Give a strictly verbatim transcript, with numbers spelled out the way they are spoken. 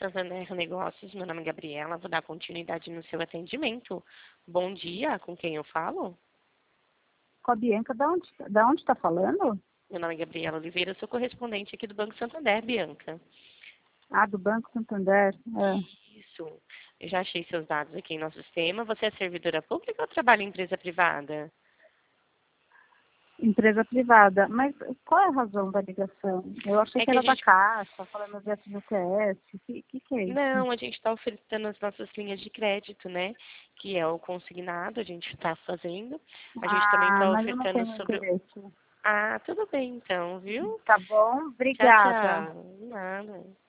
Santander Negócios. Meu nome é Gabriela, vou dar continuidade no seu atendimento. Bom dia, com quem eu falo? Com a Bianca, da onde, da onde está falando? Meu nome é Gabriela Oliveira, eu sou correspondente aqui do Banco Santander, Bianca. Ah, do Banco Santander. É. Isso. Eu já achei seus dados aqui em nosso sistema. Você é servidora pública ou trabalha em empresa privada? Empresa privada. Mas qual é a razão da ligação? Eu achei É que que a era da gente... Caixa, falando de F G T S. O que, que, que é isso? Não, a gente está ofertando as nossas linhas de crédito, né? Que é o consignado, a gente está fazendo. A gente também Ah, está mas eu não ofertando tenho sobre... interesse. Ah, tudo bem então, viu? Tá bom? Tchau, Obrigada. tchau. Nada.